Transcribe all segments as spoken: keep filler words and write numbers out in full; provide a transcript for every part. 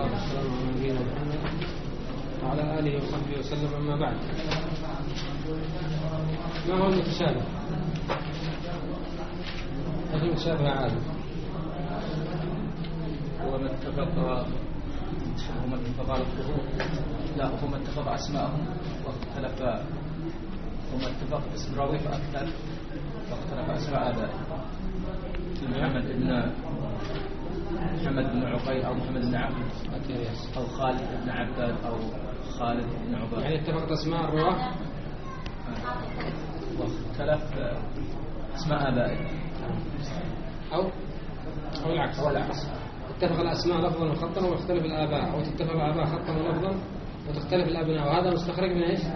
والصلاة والسلام على نبينا محمد وعلى آله وصحبه وسلم. أما بعد، ما هو المتشابه؟ هذا المتشابه عادي هو ما اتفق هو ما اتفق على الظهور، لا هو ما اتفق أسماءهم واختلف، هو ما اتفق اسم راوي فأكثر واختلف أسماء آبائه. محمد بن محمد بن عقيل أو محمد بن عبد أو خالد بن عباد أو خالد بن عباد، يعني اتفقت أسماء الرواة واختلف أسماء آبائه، أو أو العكس أو العكس اتفق الأسماء لفظا وخطا واختلف الآباء، أو تتفق الآباء خطا ولفظا وتختلف الأبناء، وهذا مستخرج من إيش؟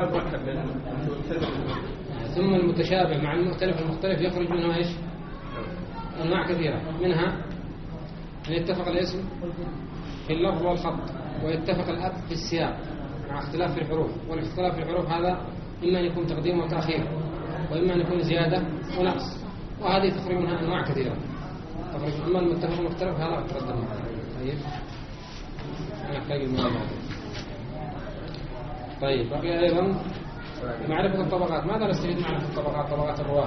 ثم المتشابه مع المختلف المختلف يخرج منها إيش؟ أنواع كثيرة، منها أن يتفق الاسم في اللفظ والخط، ويتفق الأب في السياق مع اختلاف في الحروف، والاختلاف في الحروف هذا إما أن يكون تقديم وتأخير، وإما أن يكون زيادة ونقص، وهذه تخرج منها أنواع كثيرة. تخرج أما المتفق المختلف هذا تقدم معنا. طيب نحتاج المراجعة. طيب بقي أيضا معرفة الطبقات. ماذا نستفيد معرفة الطبقات؟ طبقات الرواة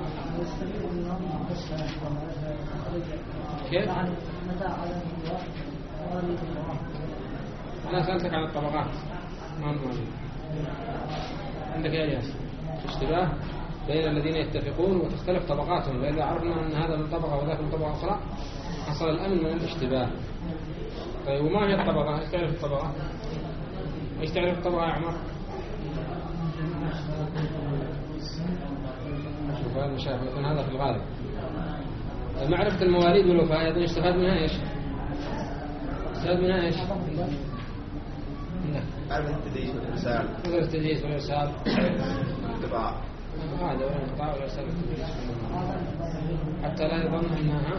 كيف؟ أنا سألتك عن الطبقات، ما المهم عندك يا إياس اشتباه بين الذين يتفقون وتختلف طبقاتهم، لأن عرفنا أن هذا من طبقة وذاك من طبقة أخرى حصل الأمن من الاشتباه. طيب وما هي الطبقة؟ ايش تعرف الطبقة؟ ايش تعرف الطبقة يا عمر؟ شوف هذا المشاهد يكون هذا في الغالب. معرفة المواليد والوفاة أيضا يستفاد منها ايش؟ يستفاد منها ايش؟ معرفة التدليس والإرسال. مثل التدليس والإرسال. الانقطاع. هذا والانقطاع والإرسال والتدليس. حتى لا يظن أنها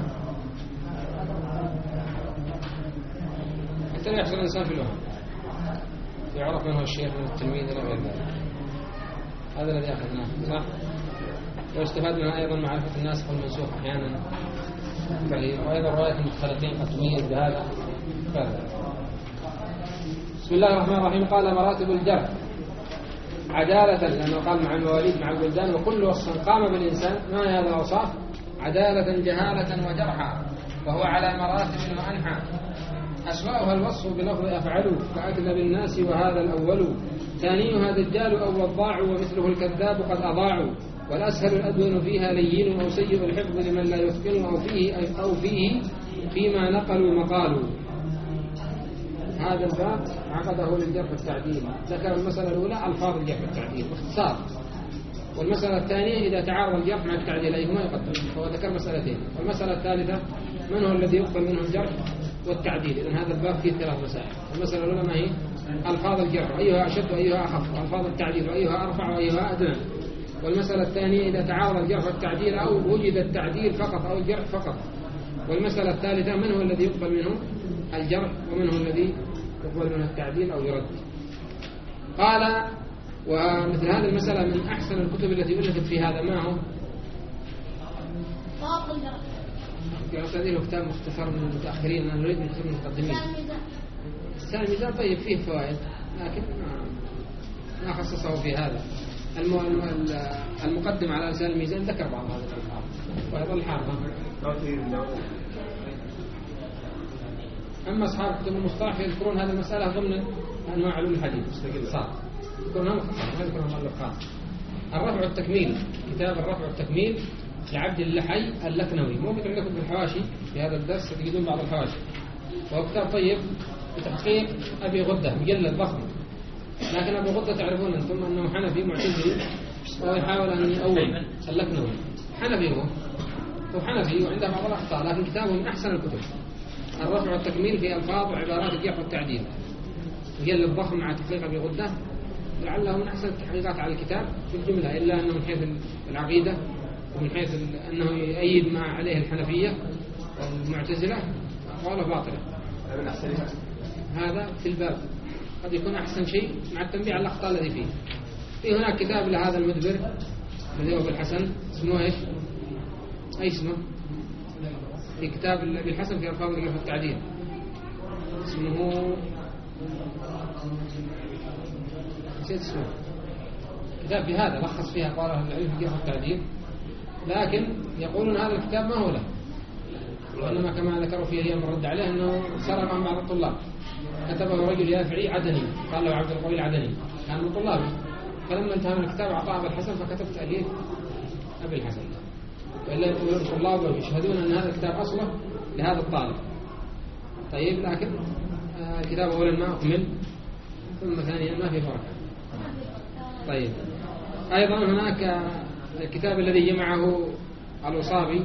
حتى لا يحصل الإنسان في الوهم، يعرف من هو الشيخ من التلميذ إلى غير ذلك. هذا الذي أخذناه صح؟ ويستفاد منها أيضا معرفة الناسخ والمنسوخ أحيانا، وأيضا رواية المختلطين قد تميز بهذا فهذا. بسم الله الرحمن الرحيم. قال مراتب الجرح عدالة، لأنه قال مع المواليد مع البلدان، وكل وصف قام بالإنسان. ما هي هذا الأوصاف؟ عدالة جهالة وجرحا، وهو على مراتب وأنحى. أسوأها الوصف بلفظ أفعلوا كأكذب الناس وهذا الأول، ثانيها دجال أو وضاع ومثله الكذاب قد أضاعوا، والأسهل الأدون فيها لين أو سيء الحفظ لمن لا يتقن أو فيه أو فيه فيما نقلوا مقالوا. هذا الباب عقده للجرح والتعديل. ذكر المسألة الأولى ألفاظ الجرح والتعديل باختصار، والمسألة الثانية إذا تعارض الجرح مع التعديل أيهما يقدم. هو ذكر مسألتين. والمسألة الثالثة من هو الذي يقبل منه الجرح والتعديل. إذن هذا الباب فيه ثلاث مسائل. المسألة الأولى ما هي؟ ألفاظ الجرح، أيها أشد وأيها أخف، وألفاظ التعديل وأيها أرفع وأيها أدنى. والمسألة الثانية إذا تعارض الجرح والتعديل أو وجد التعديل فقط أو الجرح فقط. والمسألة الثالثة من هو الذي يقبل منه الجرح ومن هو الذي يقبل منه التعديل أو يرد. قال ومثل هذه المسألة من أحسن الكتب التي ألفت في هذا. ما هو؟ هذه كتاب مختصر من المتأخرين، أنا نريد نختصر من المقدمين. السال الميزان طيب فيه فوائد لكن ما خصصه في هذا. المقدم على لسان الميزان ذكر بعض هذه الألفاظ ويظل حافظا. أما أصحاب كتب المصطلح يذكرون هذه المسألة ضمن أنواع علوم الحديث مستقل صار يذكرونها مختصر، ما يذكرونها مؤلفات. الرفع والتكميل، كتاب الرفع والتكميل لعبد اللحي اللكنوي، موجود عندكم في الحواشي في هذا الدرس، تجدون بعض الحواشي. وهو كتاب طيب بتحقيق أبي غدة مجلد ضخم، لكن أبي غدة تعرفون أنتم أنه حنفي معتزلي، وهو يحاول أن يؤول اللكنوي. حنفي هو هو حنفي وعنده بعض الأخطاء، لكن كتابه من أحسن الكتب. الرفع والتكميل في ألفاظ وعبارات الجرح والتعديل، مجلد ضخم مع تحقيق أبي غدة، لعله من أحسن التحقيقات على الكتاب في الجملة، إلا أنه من حيث العقيدة ومن حيث أنه يؤيد ما عليه الحنفية والمعتزلة أقواله باطلة. هذا في الباب قد يكون أحسن شيء مع التنبيه على الأخطاء الذي فيه. في هناك كتاب لهذا المدبر الذي هو بالحسن اسمه إيش؟ أي اسمه؟ في كتاب الحسن في ألفاظ الجرح والتعديل اسمه نسيت اسمه، كتاب في هذا لخص فيها أقوال أهل العلم في الجرح والتعديل، لكن يقولون هذا الكتاب ما هو له، وإنما كما ذكروا فيه أيام الرد عليه أنه سرقه بعض الطلاب، كتبه رجل يافعي عدني قال له عبد القوي العدني كان من طلابه، فلما انتهى من الكتاب أعطاه أبي الحسن فكتب تأليف أبي الحسن، وإلا طلابه يشهدون أن هذا الكتاب أصله لهذا الطالب. طيب لكن الكتاب أولا ما أكمل، ثم ثانيا ما في بركة. طيب أيضا هناك الكتاب الذي جمعه الوصابي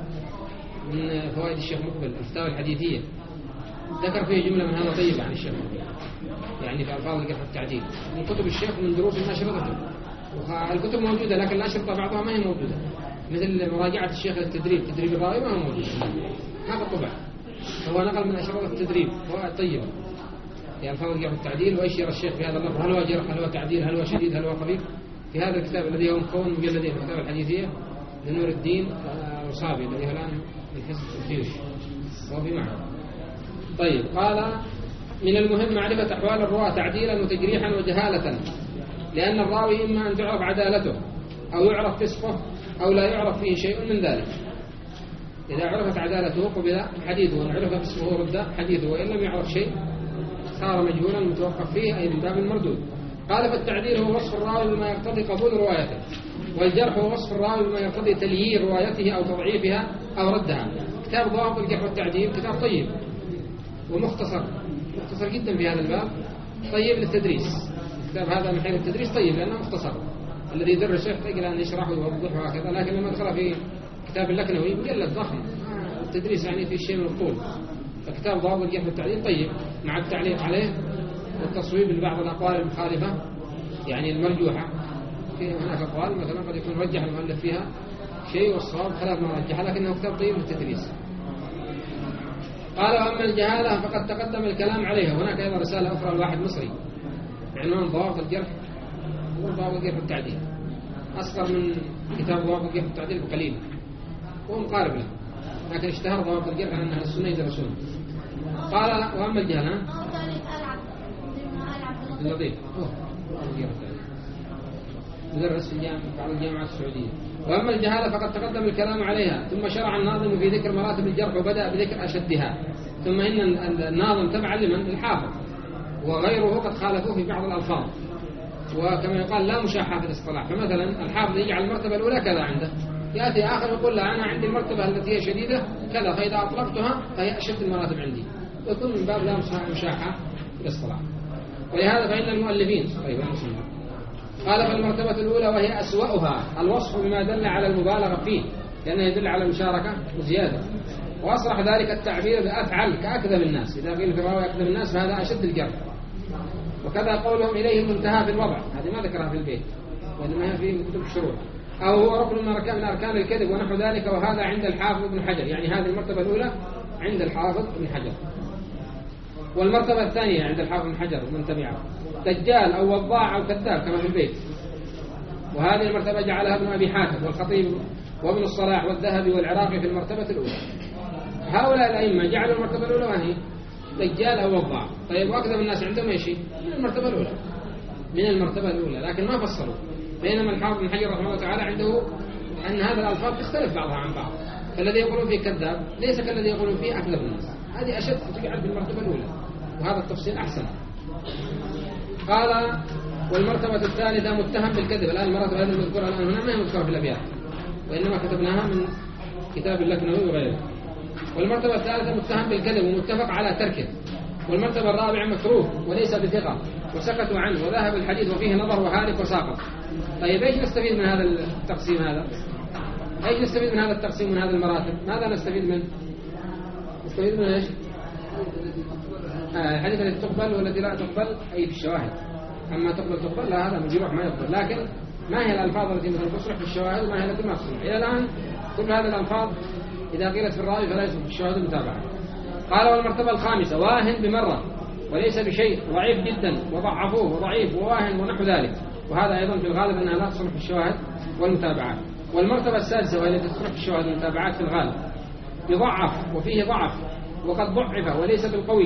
من فوائد الشيخ مقبل الفتاوى الحديثية، ذكر فيه جملة من هذا طيب عن الشيخ مقبل، يعني في ألفاظ الجرح والتعديل من كتب الشيخ من دروس الأشرطة. الكتب موجودة لكن الأشرطة بعضها ما هي موجودة، مثل مراجعة الشيخ للتدريب، تدريب الراوي ما هو موجود، هذا الطبع هو نقل من أشرطة التدريب فوائد طيبة في ألفاظ الجرح والتعديل، ويشير الشيخ في هذا اللفظ هل هو جرح هل هو تعديل هل هو شديد هل هو خفيف في هذا الكتاب الذي هو مكون مجلدين في الفتاوى الحديثية لنور الدين الوصابي الذي هو الآن من حزب الخيوش وهو في معه. طيب قال من المهم معرفة أحوال الرواة تعديلا وتجريحا وجهالة، لأن الراوي إما أن تعرف عدالته أو يعرف فسقه أو لا يعرف فيه شيء من ذلك. إذا عرفت عدالته قبل حديثه وإن عرف فسقه رد حديثه، وإن لم يعرف شيء صار مجهولا متوقف فيه أي من باب المردود. قال فالتعديل هو وصف الراوي بما يقتضي قبول روايته، والجرح هو وصف الراوي بما يقتضي تليين روايته أو تضعيفها أو ردها. كتاب ضوابط الجرح والتعديل كتاب طيب ومختصر، مختصر جدا في هذا الباب، طيب للتدريس. الكتاب هذا من حيث التدريس طيب لأنه مختصر، الذي يدرس يحتاج إلى أن يشرحه ويوضحه وهكذا، لكن لما دخل في كتاب اللكنوي مجلد ضخم التدريس يعني في شيء من الطول. فكتاب ضوابط الجرح والتعديل طيب مع التعليق عليه والتصويب لبعض الأقوال المخالفة يعني المرجوحة. في هناك أقوال مثلا قد يكون رجح المؤلف فيها شيء والصواب خلاف ما رجح، لكنه كتاب طيب للتدريس. قال وأما الجهالة فقد تقدم الكلام عليها. هناك أيضا رسالة أخرى لواحد مصري بعنوان ضوابط الجرح وضوابط الجرح والتعديل، أصغر من كتاب ضوابط الجرح والتعديل بقليل وهو مقارب له، لكن اشتهر ضوابط الجرح لأنها السنة يدرسون. قال وأما الجهالة اللطيف مدرس في الجامعة بعض الجامعات السعودية. وأما الجهالة فقد تقدم الكلام عليها، ثم شرع الناظم في ذكر مراتب الجرح وبدأ بذكر أشدها. ثم إن الناظم تبع لمن؟ الحافظ، وغيره قد خالفوه في بعض الألفاظ، وكما يقال لا مشاحة في الاصطلاح. فمثلا الحافظ يجعل المرتبة الأولى كذا عنده، يأتي آخر يقول لا أنا عندي المرتبة التي هي شديدة كذا، فإذا أطلقتها فهي أشد المراتب عندي، ويكون من باب لا مشاحة في الاصطلاح. ولهذا فإن المؤلفين طيب قال فالمرتبة الأولى وهي أسوأها الوصف بما دل على المبالغة فيه، لأنه يدل على المشاركة وزيادة. وأصرح ذلك التعبير بأفعل كأكذب الناس، إذا قيل في الراوي أكذب الناس فهذا أشد الجرح. وكذا قولهم إليه المنتهى في الوضع، هذه ما ذكرها في البيت وإنما هي في كتب الشروط، أو هو ركن من أركان الكذب ونحو ذلك، وهذا عند الحافظ ابن حجر، يعني هذه المرتبة الأولى عند الحافظ ابن حجر. والمرتبة الثانية عند الحافظ ابن حجر ومن تبعه دجال أو وضاع أو كذاب كما في البيت. وهذه المرتبة جعلها ابن أبي حاتم والخطيب وابن الصلاح والذهبي والعراقي في المرتبة الأولى. هؤلاء الأئمة جعلوا المرتبة الأولى وهي دجال أو وضاع. طيب وأكذب الناس عندهم ايش؟ من المرتبة الأولى، من المرتبة الأولى، لكن ما فصلوا. بينما الحافظ ابن حجر رحمه الله تعالى عنده أن هذه الألفاظ تختلف بعضها عن بعض، فالذي يقولون فيه كذاب ليس كالذي يقولون فيه أكذب الناس، هذه أشد تجعل في المرتبة الأولى، وهذا التفصيل أحسن. قال والمرتبة الثالثة متهم بالكذب. الآن المرتبة هذه المذكورة الآن هنا ما هي مذكورة في الأبيات، وإنما كتبناها من كتاب اللكنوي وغيره. والمرتبة الثالثة متهم بالكذب ومتفق على تركه. والمرتبة الرابعة مكروه وليس بثقة وسكتوا عنه وذهب الحديث وفيه نظر وهالك وساقط. طيب ايش نستفيد من هذا التقسيم هذا؟ ايش نستفيد من هذا التقسيم من هذه المراتب؟ ماذا نستفيد منه؟ نستفيد من ايش؟ آه الحديث التي تقبل والتي لا تقبل أي في الشواهد. أما تقبل تقبل لا، هذا مجروح ما يقبل. لكن ما هي الألفاظ التي مثل تصلح في الشواهد وما هي التي ما تصلح؟ إلى الآن كل هذه الألفاظ إذا قيلت في الراوي فلا يصلح في الشواهد المتابعة. قال والمرتبة الخامسة واهن بمرة وليس بشيء، ضعيف جدا وضعفوه وضعيف وواهن ونحو ذلك، وهذا أيضا في الغالب أنها لا تصلح في الشواهد والمتابعات. والمرتبة السادسة وهي التي تصلح في الشواهد والمتابعات في الغالب يضعف وفيه ضعف وقد ضعف وليس بالقوي،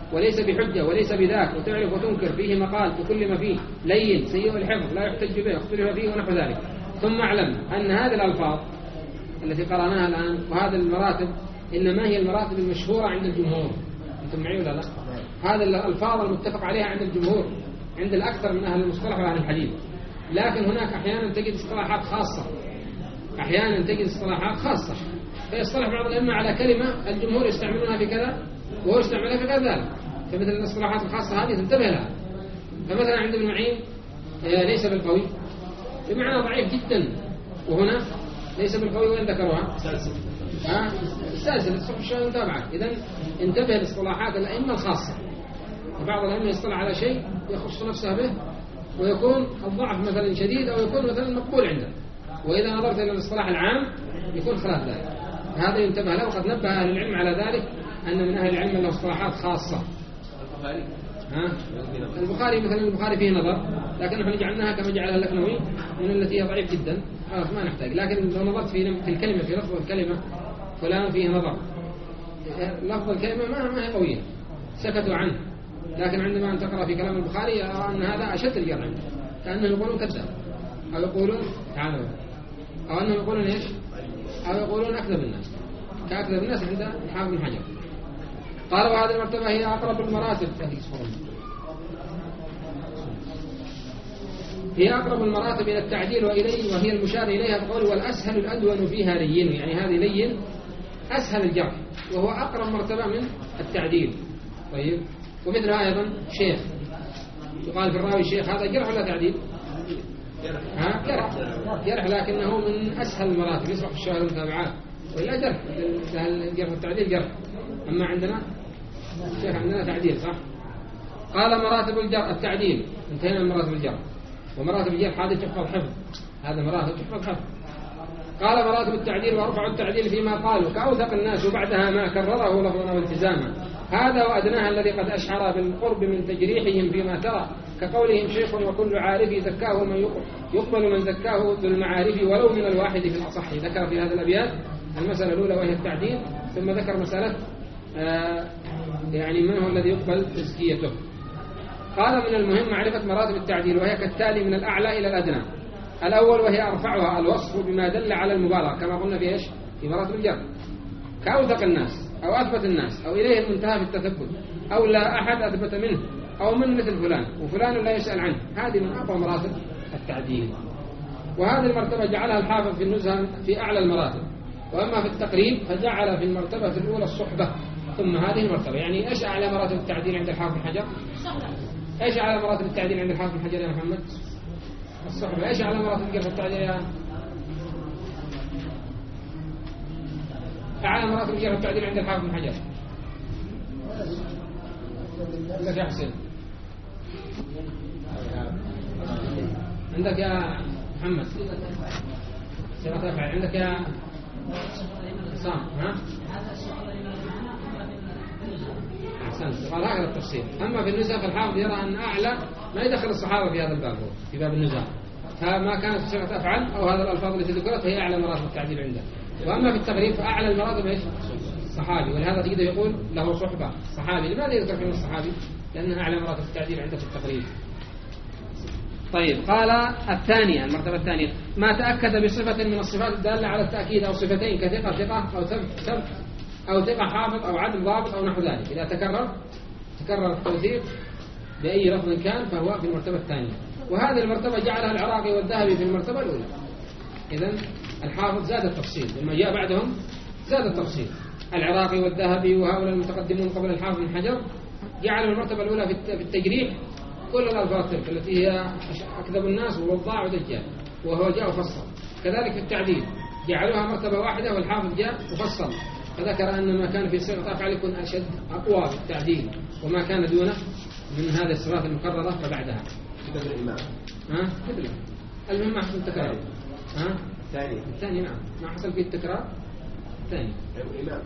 وليس بحجة وليس بذاك، وتعرف وتنكر، فيه مقال بكل ما فيه، لين سيء الحفظ لا يحتج به، اختلف فيه ونحو ذلك. ثم اعلم أن هذه الألفاظ التي قرأناها الآن وهذه المراتب إنما هي المراتب المشهورة عند الجمهور. أنتم معي ولا لا؟ هذه الألفاظ المتفق عليها عند الجمهور، عند الأكثر من أهل المصطلح وأهل الحديث. لكن هناك أحيانا تجد اصطلاحات خاصة، أحيانا تجد اصطلاحات خاصة فيصطلح بعض الأئمة على كلمة الجمهور يستعملونها في كذا وهو يستعملها في كذا ذلك، فمثل الاصطلاحات الخاصة هذه تنتبه لها. فمثلا عند ابن معين ليس بالقوي بمعنى ضعيف جدا، وهنا ليس بالقوي وين ذكروها؟ ها السلسلة الصحف الشاذ متابعة. إذن انتبه لاصطلاحات الأئمة الخاصة. بعض الأئمة يصطلح على شيء يخص نفسه به ويكون الضعف مثلا شديد أو يكون مثلا مقبول عنده، وإذا نظرت إلى الاصطلاح العام يكون خلاف ذلك. هذا ينتبه له، وقد نبه أهل العلم على ذلك أن من أهل العلم له اصطلاحات خاصة. ها؟ البخاري مثلا البخاري فيه نظر، لكن نحن جعلناها كما جعلها اللكنوي من التي هي ضعيف جدا، خلاص ما نحتاج. لكن لو نظرت في في الكلمة في لفظ الكلمة فلان فيه نظر، لفظ الكلمة ما ما هي قوية سكتوا عنه، لكن عندما أن تقرأ في كلام البخاري يرى أن هذا أشد الجرح عنده، كأنهم يقولون كذاب أو يقولون تعالوا أو أنهم يقولون إيش أو يقولون أكذب الناس كأكذب الناس عند الحافظ بن حجر. قال وهذه المرتبة هي أقرب المراتب هي أقرب المراتب إلى التعديل وإليه، وهي المشار إليها بقول والأسهل الأدون فيها لين، يعني هذه لين أسهل الجرح وهو أقرب مرتبة من التعديل. طيب ومثلها أيضا شيخ، يقال في الراوي الشيخ، هذا جرح ولا تعديل؟ ها جرح جرح لكنه من أسهل المراتب يصبح في الشواهد والمتابعات، وإلا جرح الجرح والتعديل جرح. أما عندنا الشيخ عندنا تعديل صح. قال مراتب الجرح التعديل، انتهينا من مراتب الجرح. ومراتب الجرح هذه تحفظ حفظ، هذا مراتب تحفظ حفظ. قال مراتب التعديل وأرفع التعديل فيما قالوا كأوثق الناس وبعدها ما كرره لفظا والتزاما، هذا وأدناها الذي قد أشعر بالقرب من تجريحهم فيما ترى، كقولهم شيخ وكل عارف زكاه من يقبل من زكاه ذو المعارف ولو من الواحد في الأصح. ذكر في هذه الأبيات المسألة الأولى وهي التعديل، ثم ذكر مسألة آه يعني من هو الذي يقبل تزكيته. قال من المهم معرفة مراتب التعديل وهي كالتالي من الأعلى إلى الأدنى. الأول وهي أرفعها الوصف بما دل على المبالغة كما قلنا في إيش في مراتب الجرح، كأوثق الناس أو أثبت الناس أو إليه المنتهى في التثبت أو لا أحد أثبت منه أو من مثل فلان وفلان لا يسأل عنه، هذه من أقوى مراتب التعديل. وهذه المرتبة جعلها الحافظ في النزهة في أعلى المراتب. وأما في التقريب فجعل في المرتبة الأولى الصحبة ثم هذه المرتبة. يعني إيش أعلى مراتب التعديل عند الحافظ بن حجر؟ إيش أعلى مراتب التعديل عند الحافظ بن حجر يا محمد؟ الصحبة. إيش أعلى مراتب الجرح والتعديل يا أعلى مراتب الجرح والتعديل عند الحافظ بن حجر؟ عندك يا حسين، عندك يا محمد صيغة أفعال، عندك يا حسام ها؟ أحسنت. قال هكذا التفسير. أما في النزهة فالحافظ يرى أن أعلى ما يدخل الصحابة في هذا الباب، هو في باب النزهة، فما كانت صيغة أفعال أو هذا الألفاظ التي ذكرت هي أعلى مراتب التعديل عنده. وأما في التقريب فأعلى المراتب إيش؟ الصحابي، ولهذا تجد يقول له صحبة صحابي. لماذا يذكر فيه الصحابي؟ لأنها أعلى مراتب التعديل عنده في التقريب. طيب قال الثانية المرتبة الثانية ما تأكد بصفة من الصفات الدالة على التأكيد أو صفتين كثقة ثقة أو ثبت ثبت أو ثقة حافظ أو عدل ضابط أو نحو ذلك، إذا تكرر تكرر التوثيق بأي لفظ كان فهو في المرتبة الثانية. وهذه المرتبة جعلها العراقي والذهبي في المرتبة الأولى. إذن الحافظ زاد التفصيل، لما جاء بعدهم زاد التفصيل. العراقي والذهبي وهؤلاء المتقدمون قبل الحافظ بن حجر جعلوا المرتبة الأولى في التجريح كل الألفاظ تلك التي هي أكذب الناس ووضاع ودجال، وهو جاء مفصل. كذلك في التعديل جعلوها مرتبة واحدة والحافظ جاء مفصل، فذكر أن ما كان في صيغة أفعال يكون أشد أقوى في التعديل، وما كان دونه من هذه الصفات المقررة فبعدها. كتب الإمام. ها كتب المهم ما حصل التكرار. ها الثاني. الثاني نعم ما حصل فيه التكرار. الثاني. الإمام.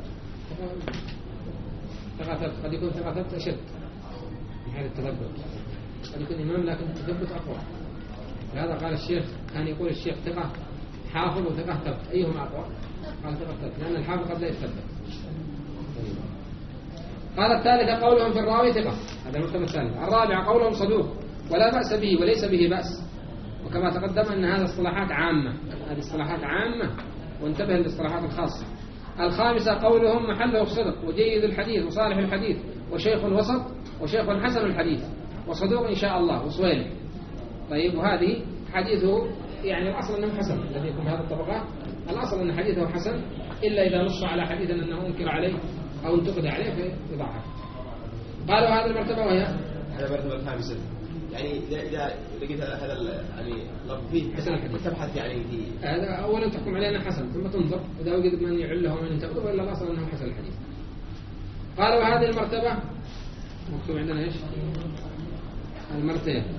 ثقة قد يكون ثقة أشد من هذا التثبت، قد يكون إمام لكن التثبت أقوى. لهذا قال الشيخ كان يقول الشيخ ثقة حافظ وثقة ثبت أيهما أقوى؟ قال ثقة ثبت لأن الحافظ قد لا يثبت. قال الثالثة قولهم في الراوي ثقة، هذا المرتبة الثانية. الرابعة قولهم صدوق ولا بأس به وليس به بأس، وكما تقدم أن هذه اصطلاحات عامة، هذه اصطلاحات عامة وانتبه للاصطلاحات الخاصة. الخامسة قولهم محله الصدق وجيد الحديث وصالح الحديث وشيخ وسط وشيخ حسن الحديث وصدوق إن شاء الله وصويلح. طيب، وهذه حديثه يعني الأصل أنه حسن، الذي يكون هذا الطبقات الأصل أن حديثه حسن، إلا إذا نص على حديث أنه أنكر عليه أو انتقد عليه في ضعف. قالوا هذه المرتبة وهي هذا المرتبة الخامسة، يعني إذا إذا لقيت هذا يعني لفظ فيه حسن الحديث تبحث يعني في هذا أولا تحكم عليه أنه حسن، ثم تنظر إذا وجد من يعله ومن ينتقده، وإلا الأصل أنه حسن الحديث. قالوا هذه المرتبة مكتوب عندنا إيش؟ المرتين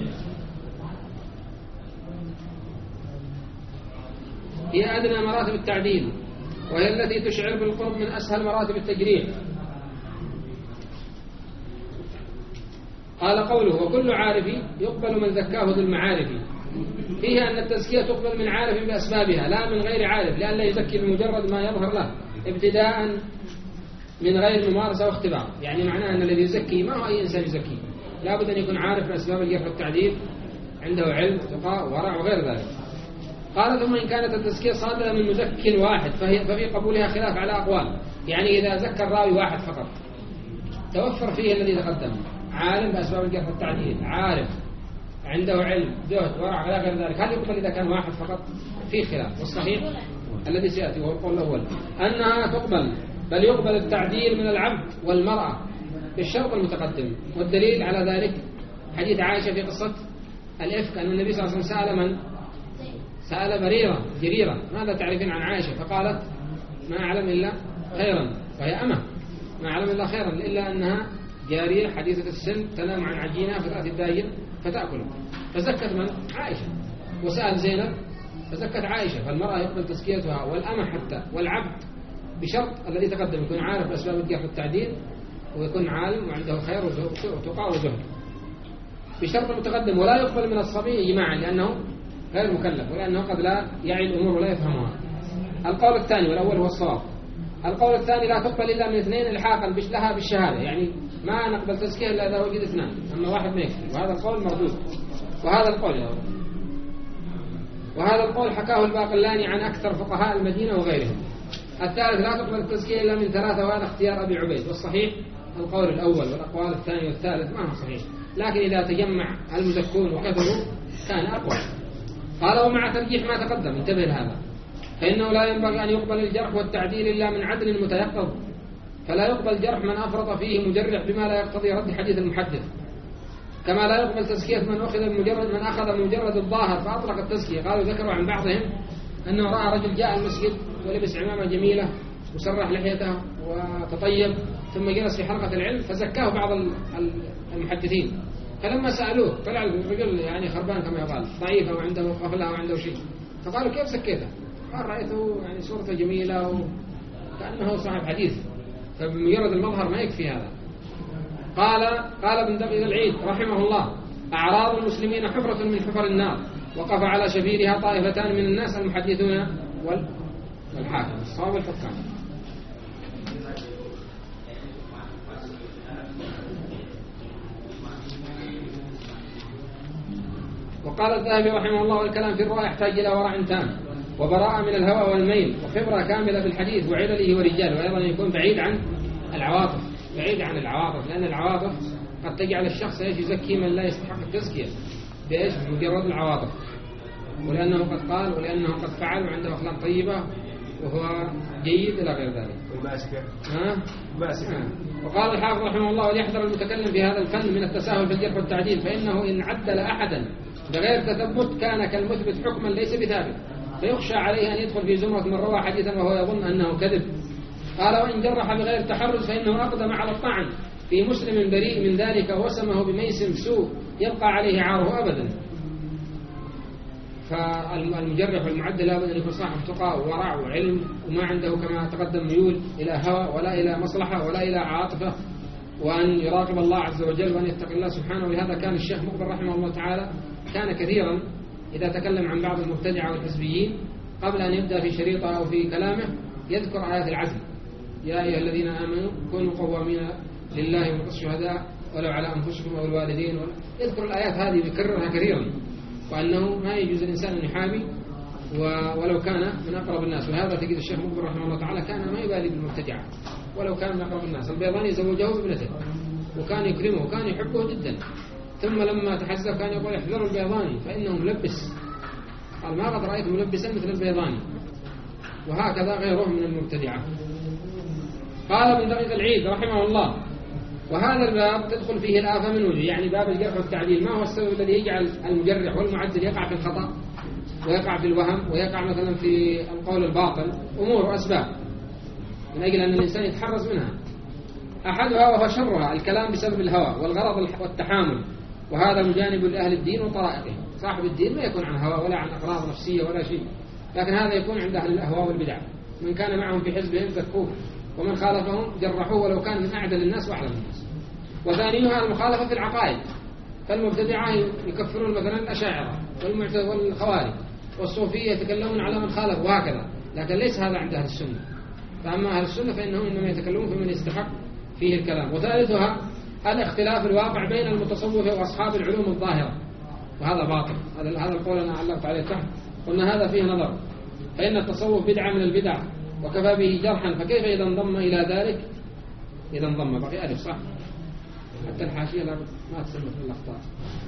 هي أدنى مراتب التعديل، وهي التي تشعر بالقرب من أسهل مراتب التجريح. قال قوله وكل عارف يقبل من زكاه ذو المعارف، فيها أن التزكية تقبل من عارف بأسبابها لا من غير عارف، لأن لا يزكي بمجرد ما يظهر له ابتداء من غير ممارسة واختبار. يعني معناه أن الذي يزكي ما هو أي إنسان يزكي، لا بد أن يكون عارف بأسباب الجرح والتعديل، عنده علم وتقى وورع وغير ذلك. قال ثم إن كانت التزكية صادرة من مزك واحد فهي ففي قبولها خلاف على أقوال. يعني إذا زكى الراوي واحد فقط توفر فيه الذي تقدم، عالم بأسباب الجرح والتعديل، عارف عنده علم زهد ورع على غير ذلك، هل يقبل إذا كان واحد فقط؟ في خلاف، والصحيح الذي سيأتي وهو القول الأول أنها تقبل، بل يقبل التعديل من العبد والمرأة بالشرط المتقدم. والدليل على ذلك حديث عائشة في قصة الإفك، أن النبي صلى الله عليه وسلم سأل من؟ سأل بريرة جريرة ماذا تعرفين عن عائشة؟ فقالت ما أعلم إلا خيرا، وهي أمة ما أعلم إلا خيرا، إلا أنها جارية حديثة السن تنام عن عجينة في رأس الداجن فتأكله، فزكت من؟ عائشة. وسأل زينب فزكت عائشة. فالمرأة يقبل تزكيتها والأمة حتى والعبد بشرط الذي تقدم يكون عارف بأسباب الجرح والتعديل، ويكون عالم وعنده خير وتقى وزهد بشرط المتقدم. ولا يقبل من الصبي إجماعا لأنه غير مكلف، ولأنه قد لا يعي الأمور ولا يفهمها. القول الثاني والأول هو الصواب. القول الثاني لا تقبل إلا من اثنين الحاقا لها بالشهادة، يعني ما نقبل تزكية إلا إذا وجد اثنان، أما واحد ما يكفي، وهذا القول مردود. وهذا القول يا رب. وهذا القول حكاه الباقلاني عن أكثر فقهاء المدينة وغيرهم. الثالث لا تقبل التزكية إلا من ثلاثة، وهذا اختيار أبي عبيد. والصحيح القول الأول، والأقوال الثاني والثالث ما هو صحيح، لكن إذا تجمع المزكون وكثروا كان أقوى. قال ومع ترجيح ما تقدم، انتبه لهذا، فإنه لا ينبغي أن يقبل الجرح والتعديل إلا من عدل متيقظ، فلا يقبل جرح من أفرط فيه مجرح بما لا يقتضي رد حديث المحدث، كما لا يقبل تزكية من أخذ مجرد من أخذ مجرد الظاهر فأطلق التزكية. قالوا ذكروا عن بعضهم أنه رأى رجل جاء المسجد ولبس عمامة جميلة وسرح لحيته وتطيب ثم جلس في حلقة العلم فزكاه بعض المحدثين، فلما سألوه طلع الرجل يعني خربان كما يقال، ضعيف أو عنده غفلة أو عنده شيء، فقالوا كيف سكيته؟ قال رأيته يعني صورته جميلة وكأنه صاحب حديث، فبمجرد المظهر ما يكفي هذا. قال قال ابن دقيق العيد رحمه الله أعراض المسلمين حفرة من حفر النار، وقف على شفيرها طائفتان من الناس المحدثون والحاكم الصواب والحكام. وقال الذهبي رحمه الله والكلام في الرواية يحتاج إلى ورع تام وبراءة من الهوى والميل وخبرة كاملة بالحديث وعلله ورجاله، وأيضا يكون بعيد عن العواطف، بعيد عن العواطف، لأن العواطف قد تجعل الشخص ايش يزكي من لا يستحق التزكية بايش؟ بمجرد العواطف، ولأنه قد قال ولأنه قد فعل وعنده أخلاق طيبة وهو جيد إلى غير ذلك. وماسكة ها؟ ماسكة. وقال الحافظ رحمه الله وليحذر المتكلم في هذا الفن من التساهل في الجرح والتعديل، فإنه إن عدل أحدا بغير تثبت كان كالمثبت حكما ليس بثابت، فيخشى عليه أن يدخل في زمرة من روى حديثا وهو يظن أنه كذب. قال وإن جرح بغير تحرز فإنه أقدم على الطعن في مسلم بريء من ذلك ووسمه بميس سوء يبقى عليه عاره أبدا. فالمجرح والمعدل لابد أن يكون صاحب تقى وورع وعلم، وما عنده كما تقدم ميول إلى هوى ولا إلى مصلحة ولا إلى عاطفة، وأن يراقب الله عز وجل وأن يتقي الله سبحانه. ولهذا كان الشيخ مقبل رحمه الله تعالى كان كثيرا إذا تكلم عن بعض المبتدعة والحزبيين قبل أن يبدأ في شريطه أو في كلامه يذكر آيات العزل، يا أيها الذين آمنوا كونوا قوامين لله وقصوا شهداء ولو على أنفسكم أو الوالدين. يذكر الآيات هذه بيكررها كثيرا، وأنه ما يجوز الإنسان أن يحامي ولو كان من أقرب الناس. وهذا تجد الشيخ مقبل رحمه الله تعالى كان ما يبالي بالمبتدعة ولو كان من أقرب الناس. البيضاني زوجه بابنته وكان يكرمه وكان يحبه جدا، ثم لما تحزب كان يقول احذروا البيضاني فإنه ملبس، قال ما قد رأيت ملبسا مثل البيضاني. وهكذا غيرهم من المبتدعة. قال ابن دقيق العيد رحمه الله: وهذا الباب تدخل فيه الآفة من وجه، يعني باب الجرح والتعديل. ما هو السبب الذي يجعل المجرح والمعدل يقع في الخطأ ويقع في الوهم ويقع مثلا في القول الباطل؟ أمور وأسباب من أجل أن الإنسان يتحرز منها. أحدها وهو شرها الكلام بسبب الهوى والغرض والتحامل، وهذا مجانب لأهل الدين وطرائقهم. صاحب الدين ما يكون عن هوى ولا عن أغراض نفسية ولا شيء، لكن هذا يكون عند أهل الأهواء والبدع. من كان معهم في حزبهم زكوه ومن خالفهم جرحوه ولو كان من أعدل الناس وأعلم الناس. وثانيها المخالفة في العقائد، فالمبتدعة يكفرون مثلا الأشاعرة والخوارج، والصوفية يتكلمون على من خالف وهكذا، لكن ليس هذا عند أهل السنة. فأما أهل السنة فإنهم إنما يتكلمون في من يستحق فيه الكلام. وثالثها الاختلاف الواقع بين المتصوفة وأصحاب العلوم الظاهرة، وهذا باطل. هذا القول أنا علقت عليه تحت، قلنا هذا فيه نظر، فإن التصوف بدعة من البدع وكفى به جرحا، فكيف إذا انضم إلى ذلك؟ إذا انضم بقي ألف صح، حتى الحاشية ما تسمى في الأخطاء.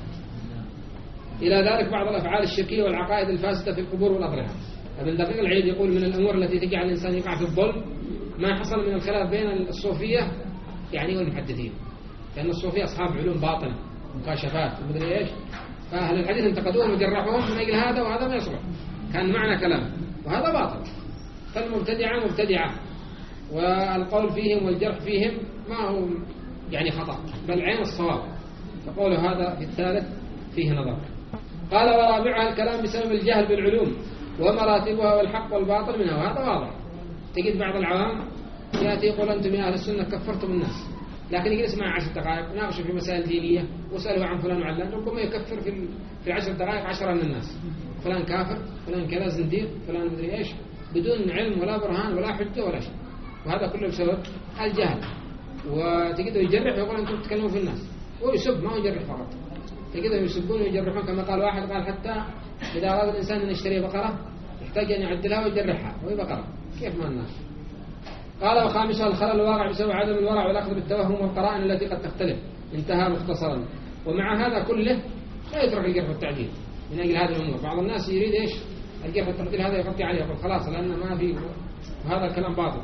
إلى ذلك بعض الأفعال الشركية والعقائد الفاسدة في القبور والأضرحة. ابن دقيق العيد يقول من الأمور التي تجعل الإنسان يقع في الظلم ما حصل من الخلاف بين الصوفية يعني والمحدثين، لأن الصوفية أصحاب علوم باطنة مكاشفات ومدري إيش، فأهل الحديث انتقدوهم وجرحوهم من أجل هذا، وهذا ما يصلح، كان معنى كلام، وهذا باطل. فالمبتدعة مبتدعة، والقول فيهم والجرح فيهم ما هو يعني خطأ، بل عين الصواب. فقول هذا في الثالث فيه نظر. قال: ورابعها الكلام بسبب الجهل بالعلوم ومراتبها والحق والباطل منها، وهذا واضح. تجد بعض العوام يأتي يقول أنتم يا أهل السنة كفرتم الناس، لكن يجلس معه عشر دقائق يناقشوا في مسائل دينية وسألوا عن فلان وعلان، ربما يكفر في في عشر دقائق عشرة من الناس، فلان كافر، فلان كذا زنديق، فلان مدري إيش، بدون علم ولا برهان ولا حجة ولا شيء. وهذا كله بسبب الجهل. وتجده يجرح ويقول أنتم تتكلموا في الناس، ويسب، ما هو يجرح فقط، تجده يسبون ويجرحون. كما قال واحد، قال حتى إذا أراد الإنسان أن يشتري بقرة يحتاج أن يعدلها ويجرحها، وهي بقرة كيف ما الناس. قال: وخامسها الخلل الواقع بسبب عدم الورع والأخذ بالتوهم والقرائن التي قد تختلف. انتهى مختصرا. ومع هذا كله لا يترك الجرح والتعديل من أجل هذه الأمور. بعض الناس يريد إيش الجرح والتعديل هذا يغطي عليه، يقول خلاص لأن ما في، وهذا الكلام باطل،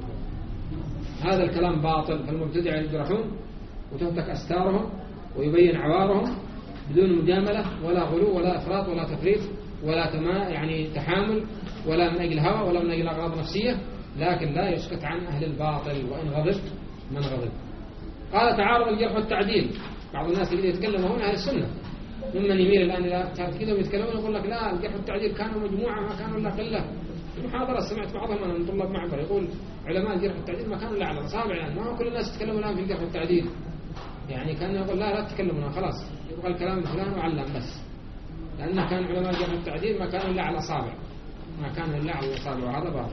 هذا الكلام باطل. فالمبتدع يجرحون وتهتك أستارهم ويبين عوارهم بدون مجاملة ولا غلو ولا إفراط ولا تفريط ولا تما يعني تحامل، ولا من أجل هوى ولا من أجل أغراض نفسية، لكن لا يسكت عن أهل الباطل وإن غضب من غضب. قال: تعارض الجرح والتعديل. بعض الناس يقول يتكلموا هنا أهل السنة، ممن يميل الآن إلى كذا ويتكلمون يقول لك لا الجرح والتعديل كانوا مجموعة ما كانوا إلا قلة. في محاضرة سمعت بعضهم أنا من طلاب معبر يقول علماء الجرح والتعديل ما كانوا إلا على أصابع، الآن ما هو كل الناس يتكلمون الآن في الجرح والتعديل، يعني كان يقول لا لا تتكلمون خلاص، يبغى الكلام فلان وعلم بس، لأن كان علماء الجرح والتعديل ما كانوا إلا على أصابع، ما كانوا إلا على الأصابع، وهذا باطل.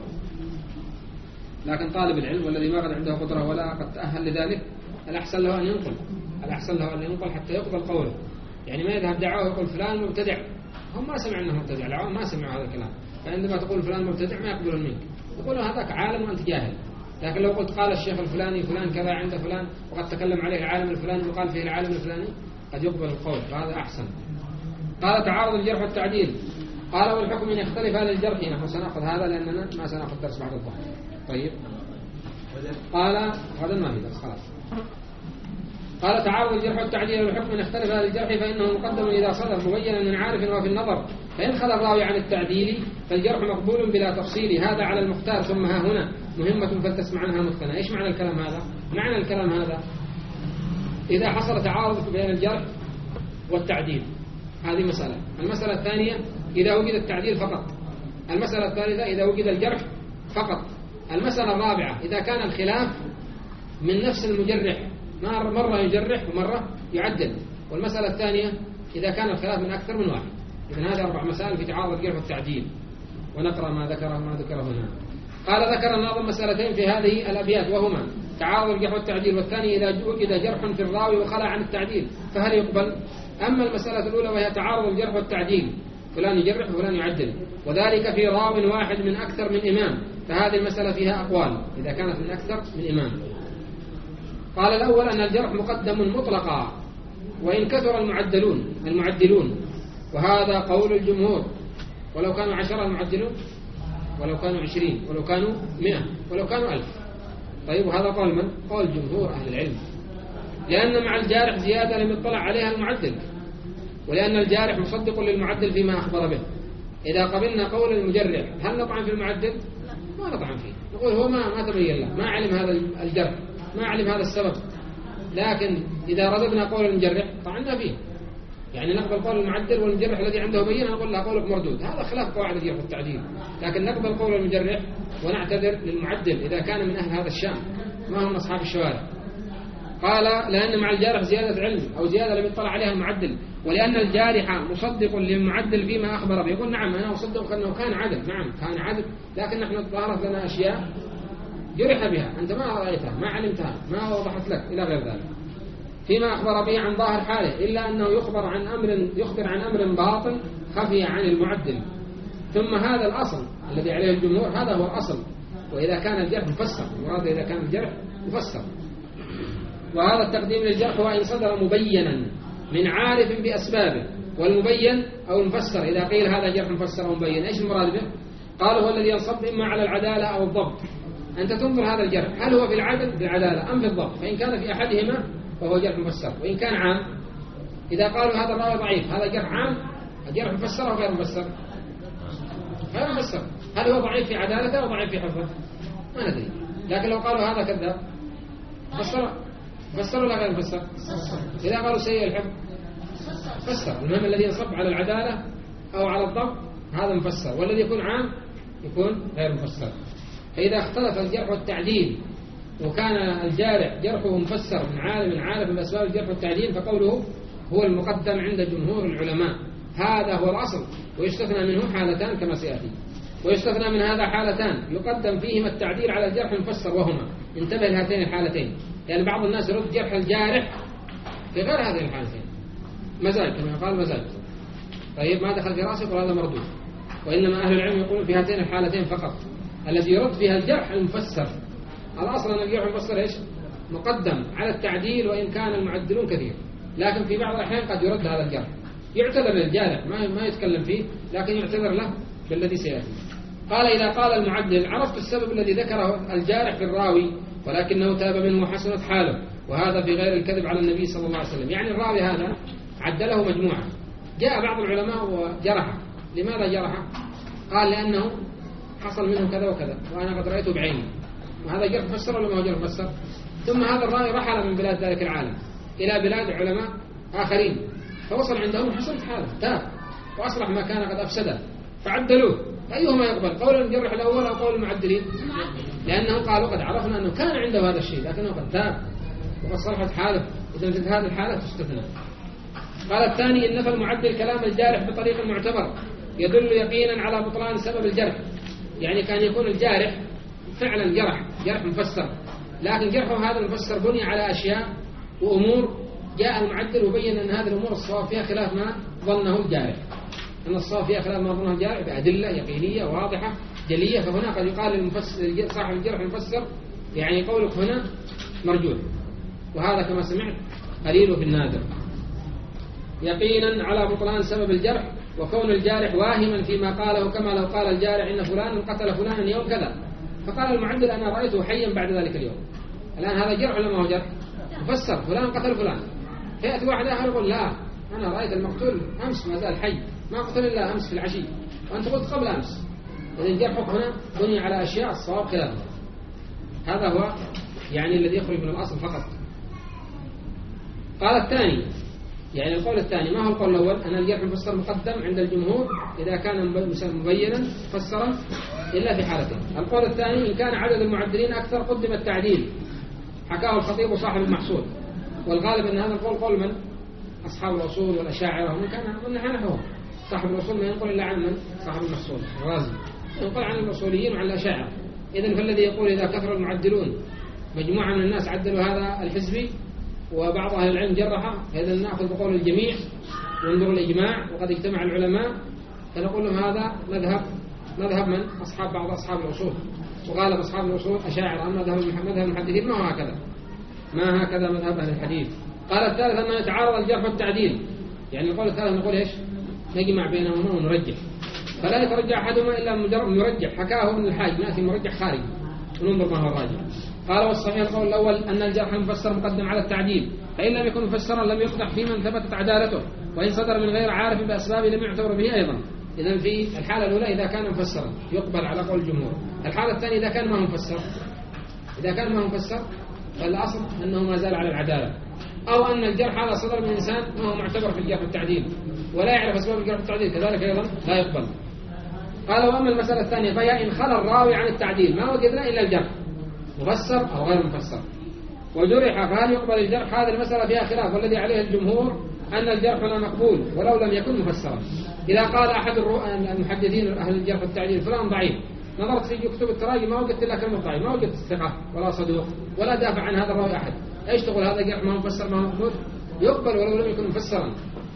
لكن طالب العلم والذي ما قد عنده قدرة ولا قد تأهل لذلك الأحسن له أن ينقل، الأحسن له أن ينقل حتى يقبل قوله، يعني ما يذهب دعوه يقول فلان مبتدع، هم ما سمعوا أنه مبتدع، العوام ما سمعوا هذا الكلام، فعندما تقول فلان مبتدع ما يقبلون منك، يقولوا هذاك عالم وأنت جاهل. لكن لو قلت قال الشيخ الفلاني فلان كذا عند فلان وقد تكلم عليه العالم الفلاني وقال فيه العالم الفلاني، قد يقبل القول، فهذا أحسن. قال: تعارض الجرح والتعديل. قال: والحكم إن يختلف هذا الجرح. نحن سنأخذ هذا لأننا ما سنأخذ درس بعد الظهر. طيب. قال: غدا ما في درس خلاص. قال: تعارض الجرح والتعديل والحكم إن اختلف هذا الجرح فإنه مقدم إذا صدر مبينا من عارف وفي النظر، فإن خلى الراوي عن التعديل فالجرح مقبول بلا تفصيل، هذا على المختار. ثم ها هنا مهمة فلتسمع عنها متقنة. إيش معنى الكلام هذا؟ معنى الكلام هذا إذا حصل تعارض بين الجرح والتعديل، هذه مسألة. المسألة الثانية إذا وجد التعديل فقط. المسألة الثالثة إذا وجد الجرح فقط. المسألة الرابعة إذا كان الخلاف من نفس المجرح، مرة يجرح ومرة يعدل. والمسألة الثانية إذا كان الخلاف من أكثر من واحد. إذن هذه أربع مسائل في تعارض الجرح والتعديل، ونقرأ ما ذكره ما ذكره هنا. قال ذكر الناظم مسألتين في هذه الأبيات وهما تعارض الجرح والتعديل، والثاني إذا وجد جرح في الراوي وخلع عن التعديل فهل يقبل؟ أما المسألة الأولى وهي تعارض الجرح والتعديل، فلان يجرح وفلان يعدل، وذلك في راو واحد من أكثر من إمام، فهذه المسألة فيها أقوال إذا كانت من أكثر من إمام. قال الأول أن الجرح مقدم مطلقا وإن كثر المعدلون المعدلون وهذا قول الجمهور، ولو كانوا عشرة المعدلون، ولو كانوا عشرين، ولو كانوا مئة، ولو كانوا ألف. طيب وهذا قول من؟ قول جمهور أهل العلم، لأن مع الجارح زيادة لم يطلع عليها المعدل، ولأن الجارح مصدق للمعدل فيما أخبر به. إذا قبلنا قول المجرح هل نطعن في المعدل؟ ما نطعن فيه، نقول هو ما ما تبين له، ما علم هذا الجرح، ما علم هذا السبب. لكن إذا رددنا قول المجرح طعنا فيه، يعني نقبل قول المعدل والمجرح الذي عنده بينة نقول له قولك مردود، هذا خلاف قواعد الجرح والتعديل. لكن نقبل قول المجرح ونعتذر للمعدل إذا كان من أهل هذا الشأن ما هم أصحاب الشوارع. قال لأن مع الجارح زيادة علم أو زيادة لم يطلع عليها المعدل، ولأن الجارح مصدق للمعدل فيما أخبر به. يقول نعم أنا أصدق أنه كان عدل، نعم كان عدل، لكن نحن ظهرت لنا أشياء جرح بها أنت ما رأيتها ما علمتها ما وضحت لك إلى غير ذلك فيما أخبر به عن ظاهر حاله، إلا أنه يخبر عن أمر يخبر عن أمر باطن خفي عن المعدل. ثم هذا الأصل الذي عليه الجمهور هذا هو الأصل. وإذا كان الجرح مفسر، المراد إذا كان الجرح مفسر، وهذا التقديم للجرح وإن صدر مبينا من عارف بأسبابه. والمبين أو المفسر إذا قيل هذا جرح مفسر أو مبين إيش المراد به؟ قال هو الذي ينصب إما على العدالة أو الضبط. أنت تنظر هذا الجرح هل هو في العدل في العدالة أم في الضبط، فإن كان في أحدهما فهو جرح مفسر. وإن كان عام، إذا قالوا هذا الراوي ضعيف هذا جرح عام، الجرح مفسر أو غير مفسر؟ غير مفسر. هل هو ضعيف في عدالته أو ضعيف في حفظه؟ ما ندري. لكن لو قالوا هذا كذاب فسر فسر ولا غير مفسر؟ إذا قالوا سيء الحفظ فسر. المهم الذي ينصب على العدالة أو على الضبط هذا مفسر، والذي يكون عام يكون غير مفسر. فإذا اختلف الجرح والتعديل وكان الجارح جرحه مفسر من عالم عارف بأسباب الجرح والتعديل فقوله هو المقدم عند جمهور العلماء، هذا هو الأصل. ويستثنى منه حالتان كما سيأتي. ويستثنى من هذا حالتان يقدم فيهما التعديل على الجرح المفسر، وهما انتبه لهاتين الحالتين، لأن يعني بعض الناس يرد جرح الجارح في غير هذه الحالتين مزاج كما يقال مزاج. طيب ما دخل في راسك وهذا مردود. وإنما أهل العلم يقولون في هاتين الحالتين فقط التي يرد فيها الجرح المفسر. الأصل أن الجرح المفسر إيش؟ مقدم على التعديل وإن كان المعدلون كثير، لكن في بعض الأحيان قد يرد هذا الجرح، يعتذر للجارح ما ما يتكلم فيه لكن يعتذر له بالذي سيأتي. قال إذا قال المعدل عرفت السبب الذي ذكره الجارح في الراوي ولكنه تاب منه وحسنت حاله، وهذا في غير الكذب على النبي صلى الله عليه وسلم. يعني الراوي هذا عدله مجموعة، جاء بعض العلماء وجرحه. لماذا جرحه؟ قال لأنه حصل منه كذا وكذا وأنا قد رأيته بعيني. وهذا جرح مفسر ولا ما هو جرح مفسر؟ ثم هذا الراوي رحل من بلاد ذلك العالم إلى بلاد علماء آخرين، فوصل عندهم حسنت حاله، تاب وأصلح ما كان قد أفسده فعدلوه. أيهما يقبل؟ قول الجرح الأول أو قول المعدلين؟ لأنهم قالوا قد عرفنا أنه كان عنده هذا الشيء لكنه قد تاب وقد صلحت حاله، إذا في هذه الحالة تستثنى. قال الثاني إن نفى المعدل كلام الجارح بطريق معتبر يدل يقينا على بطلان سبب الجرح. يعني كان يكون الجارح فعلا جرح جرح مفسر، لكن جرحه هذا المفسر بني على أشياء وأمور جاء المعدل وبين أن هذه الأمور الصواب فيها خلاف ما ظنه الجارح، أن الصواب فيها خلاف ما ظنه الجارح بأدلة يقينية واضحة جلية. فهنا قد يقال للمفسر صاحب الجرح المفسر يعني قولك هنا مرجوح، وهذا كما سمعت قليل في النادر. يقينا على بطلان سبب الجرح وكون الجارح واهما فيما قاله، كما لو قال الجارح إن فلان قتل فلانا يوم كذا فقال المعدل أنا رأيته حيا بعد ذلك اليوم. الآن هذا جرح ولا ما هو جرح؟ مفسر فلان قتل فلان، فيأتي واحد آخر يقول لا أنا رأيت المقتول أمس ما زال حي ما قتل إلا أمس في العشي وأنت قلت قبل أمس. إذن جرحك هنا بني على أشياء الصواب خلافها. هذا هو يعني الذي يخرج من الأصل فقط. قال الثاني يعني القول الثاني ما هو القول الأول؟ أن الجرح المفسر مقدم عند الجمهور إذا كان مبينا فسرا إلا في حالتين. القول الثاني إن كان عدد المعدلين أكثر قدم التعديل، حكاه الخطيب صاحب المحصول. والغالب أن هذا القول قول من؟ أصحاب الأصول والأشاعرة، ومن كان من نحوهم. صاحب الأصول ما ينقل إلا عن من؟ صاحب المحصول الرازي، ينقل عن الأصوليين وعن الأشاعرة. إذن فالذي يقول إذا كثر المعدلون مجموعة من الناس عدلوا هذا الحزبي وبعض أهل العلم جرحه، فإذا نأخذ بقول الجميع وننظر الإجماع وقد اجتمع العلماء، فنقول لهم هذا مذهب مذهب من أصحاب بعض أصحاب الأصول، وغالب أصحاب الأصول أشاعرة، أما مذهب المحدثين ما هو هكذا، ما هكذا مذهب أهل الحديث. قال الثالث أنه يتعارض الجرح والتعديل، يعني القول الثالث نقول إيش؟ نجمع بينهما ونرجح، فلا يترجح أحدهما إلا مجرد مرجح حكاه ابن الحاج، نأتي مرجح خارج وننظر ما هو الراجح. قال والصحيح القول الأول أن الجرح المفسر مقدم على التعديل، فإن لم يكن مفسرا لم يقدح في من ثبتت عدالته، وإن صدر من غير عارف بأسباب لم يعتبر به أيضا. إذن في الحالة الأولى إذا كان مفسرا يقبل على قول الجمهور. الحالة الثانية إذا كان ما هو مفسر، إذا كان ما هو مفسر فالأصل أنه ما زال على العدالة، أو أن الجرح هذا صدر من إنسان ما هو معتبر في الجرح والتعديل ولا يعرف أسباب الجرح والتعديل، كذلك أيضا لا يقبل. قال وأما المسألة الثانية فهي إن خلى الراوي عن التعديل ما وجدنا إلا الجرح مفسر أو غير مفسر وجرح، فهل يقبل الجرح؟ هذه المسألة فيها خلاف، والذي عليه الجمهور أن الجرح لا مقبول ولو لم يكن مفسرا. إذا قال أحد المحدثين أهل الجرح والتعديل فلان ضعيف، نظرت في كتب التراجم ما وجدت إلا كلمة ضعيف، ما وجدت ثقة ولا صدوق ولا دافع عن هذا الراوي أحد، إيش تقول هذا جرح ما هو مفسر ما هو مقبول؟ يقبل ولو لم يكن مفسرا.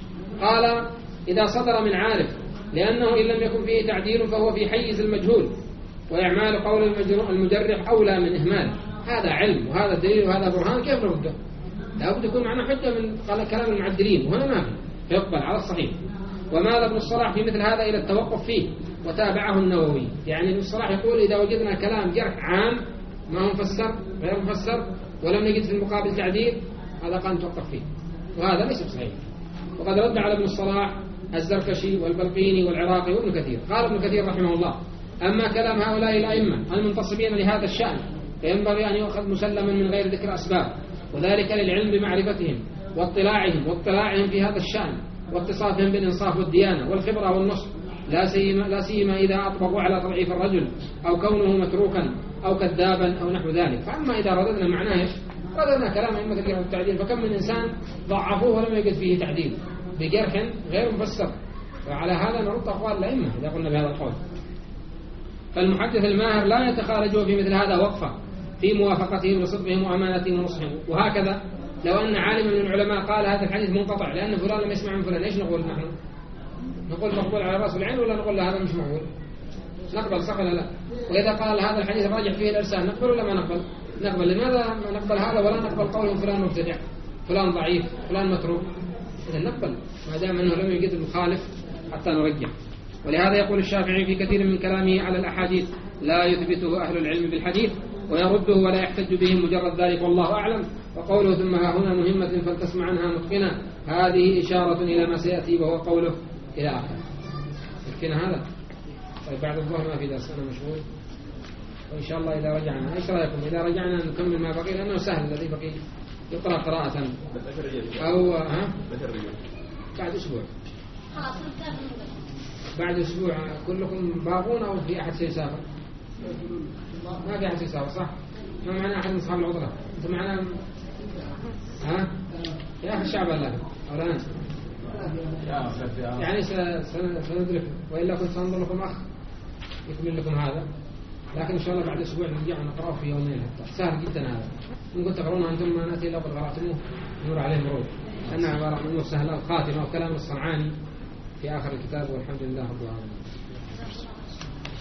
قال إذا صدر من عارف، لأنه إن لم يكن فيه تعديل فهو في حيز المجهول، وإعمال قول المجرح أولى من إهمال. هذا علم وهذا دليل وهذا برهان، كيف نرده؟ لا بد يكون معنا حجة من كلام المعدلين، وهنا ما في، فيقبل على الصحيح. ومال ابن الصلاح في مثل هذا إلى التوقف فيه وتابعه النووي، يعني ابن الصلاح يقول إذا وجدنا كلام جرح عام ما هو مفسر غير مفسر ولم نجد في المقابل تعديل، هذا قال نتوقف فيه، وهذا ليس بصحيح. وقد رد على ابن الصلاح الزركشي والبلقيني والعراقي وابن كثير. قال ابن كثير رحمه الله أما كلام هؤلاء الأئمة المنتصبين لهذا الشأن فينبغي أن يؤخذ مسلما من غير ذكر أسباب، وذلك للعلم بمعرفتهم واطلاعهم واطلاعهم في هذا الشأن واتصافهم بالإنصاف والديانة والخبرة والنصح، لا سيما, لا سيما إذا أطبقوا على تضعيف الرجل أو كونه متروكا أو كذابا أو نحو ذلك. فأما إذا رددنا معناه إيش؟ رددنا كلام أئمة الجرح والتعديل، فكم من إنسان ضعفوه ولم يجد فيه تعديل بجرح غير مفسر، وعلى هذا نرد أقوال الأئمة إذا قلنا بهذا القول. فالمحدث الماهر لا يتخارجه في مثل هذا وقفة في موافقتهم وصدقهم وأمانتهم ونصحهم. وهكذا لو أن عالم من العلماء قال هذا الحديث منقطع لأن فلان لم يسمع من فلان، إيش نقول نحن؟ نقول مقبول على رأس العين ولا نقول له هذا مش مقبول؟ نقبل صح ولا لا؟ وإذا قال هذا الحديث راجع فيه الإرسال نقبل ولا ما نقبل؟ نقبل. لماذا ما نقبل هذا ولا نقبل قوله فلان مبتدع فلان ضعيف فلان متروك؟ إذا نقبل ما دام أنه لم يجد المخالف حتى نرجع. ولهذا يقول الشافعي في كثير من كلامه على الأحاديث لا يثبته أهل العلم بالحديث ويرده ولا يحتج به مجرد ذلك والله أعلم. وقوله ثم ها هنا مهمة فلتسمع عنها متقنا، هذه إشارة إلى ما سيأتي وهو قوله إلى آخر. يمكن هذا طيب بعد الظهر ما في درس أنا مشغول، وإن شاء الله إذا رجعنا إيش رأيكم إذا رجعنا نكمل ما بقي لأنه سهل الذي بقي يقرأ قراءة أو ها بعد أسبوع بعد أسبوع كلكم باقون أو في أحد سيسافر؟ ما في أحد سيسافر صح؟ ما معنا أحد من أصحاب العطلة؟ أنت معنا ها؟ يا أخي الشعب الله أو لا أنت؟ يعني سندرك وإلا كنت سنظر لكم أخ يكمل لكم هذا، لكن إن شاء الله بعد أسبوع نرجع نقرأه في يومين حتى سهل جدا هذا. إن كنت تقرؤونه أنتم ما نأتي إلا قد قرأتموه نور عليه مرور، أنها عبارة عن أمور سهلة الخاتمة وكلام الصنعاني في آخر الكتاب والحمد لله رب العالمين.